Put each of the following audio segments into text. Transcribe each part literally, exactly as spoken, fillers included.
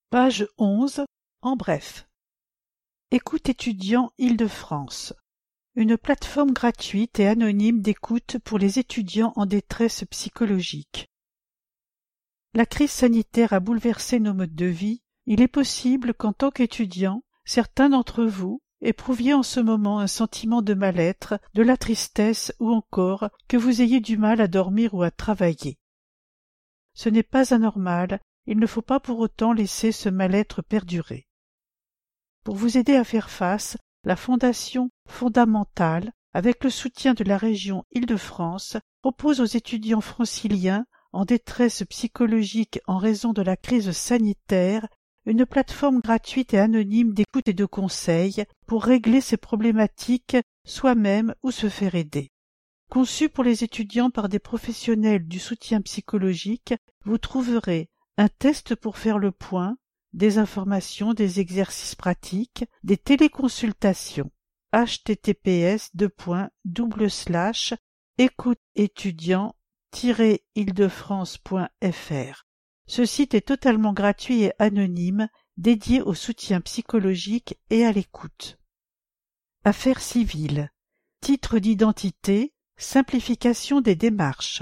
Page onze. En bref. Écoute étudiant Île-de-France. Une plateforme gratuite et anonyme d'écoute pour les étudiants en détresse psychologique. La crise sanitaire a bouleversé nos modes de vie. Il est possible qu'en tant qu'étudiant, certains d'entre vous éprouviez en ce moment un sentiment de mal-être, de la tristesse ou encore que vous ayez du mal à dormir ou à travailler. Ce n'est pas anormal, il ne faut pas pour autant laisser ce mal-être perdurer. Pour vous aider à faire face, la Fondation Fondamentale, avec le soutien de la région Île-de-France, propose aux étudiants franciliens en détresse psychologique en raison de la crise sanitaire une plateforme gratuite et anonyme d'écoute et de conseil pour régler ces problématiques soi-même ou se faire aider. Conçue pour les étudiants par des professionnels du soutien psychologique, vous trouverez un test pour faire le point, des informations, des exercices pratiques, des téléconsultations. h t t p s deux points double slash écoute étudiant tiret île de france point f r. Ce site est totalement gratuit et anonyme, dédié au soutien psychologique et à l'écoute. Affaires civiles. Titre d'identité, simplification des démarches.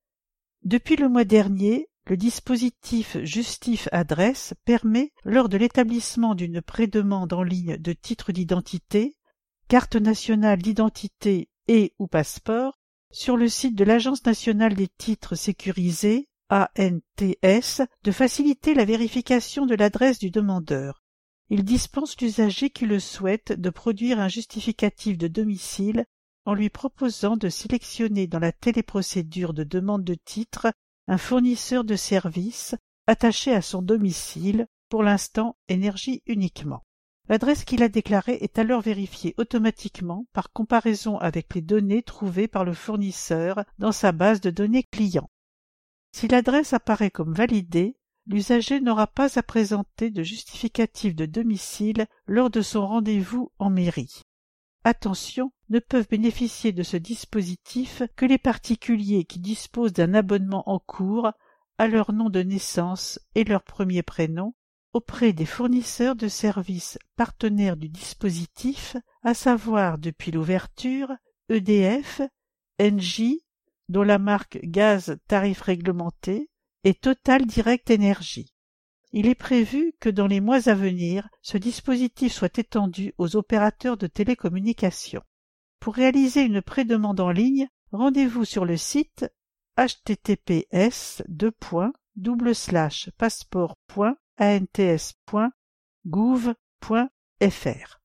Depuis le mois dernier, le dispositif Justif-Adresse permet, lors de l'établissement d'une prédemande en ligne de titre d'identité, carte nationale d'identité et ou passeport, sur le site de l'Agence nationale des titres sécurisés, A N T S, de faciliter la vérification de l'adresse du demandeur. Il dispense l'usager qui le souhaite de produire un justificatif de domicile en lui proposant de sélectionner dans la téléprocédure de demande de titre un fournisseur de services attaché à son domicile, pour l'instant Énergie uniquement. L'adresse qu'il a déclarée est alors vérifiée automatiquement par comparaison avec les données trouvées par le fournisseur dans sa base de données client. Si l'adresse apparaît comme validée, l'usager n'aura pas à présenter de justificatif de domicile lors de son rendez-vous en mairie. Attention, ne peuvent bénéficier de ce dispositif que les particuliers qui disposent d'un abonnement en cours à leur nom de naissance et leur premier prénom auprès des fournisseurs de services partenaires du dispositif, à savoir depuis l'ouverture E D F, Engie, dont la marque Gaz tarif réglementé, et Total Direct Énergie. Il est prévu que dans les mois à venir, ce dispositif soit étendu aux opérateurs de télécommunications. Pour réaliser une prédemande en ligne, rendez-vous sur le site h t t p s deux points double slash passeport point a n t s point gouv point f r.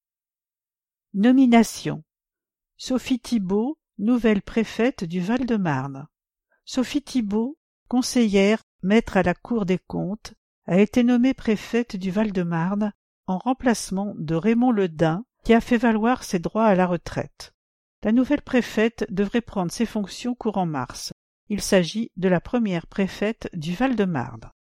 Nomination. Sophie Thibault, nouvelle préfète du Val-de-Marne. Sophie Thibault, conseillère, maître à la Cour des comptes, a été nommée préfète du Val-de-Marne en remplacement de Raymond Ledain, qui a fait valoir ses droits à la retraite. La nouvelle préfète devrait prendre ses fonctions courant mars. Il s'agit de la première préfète du Val-de-Marne.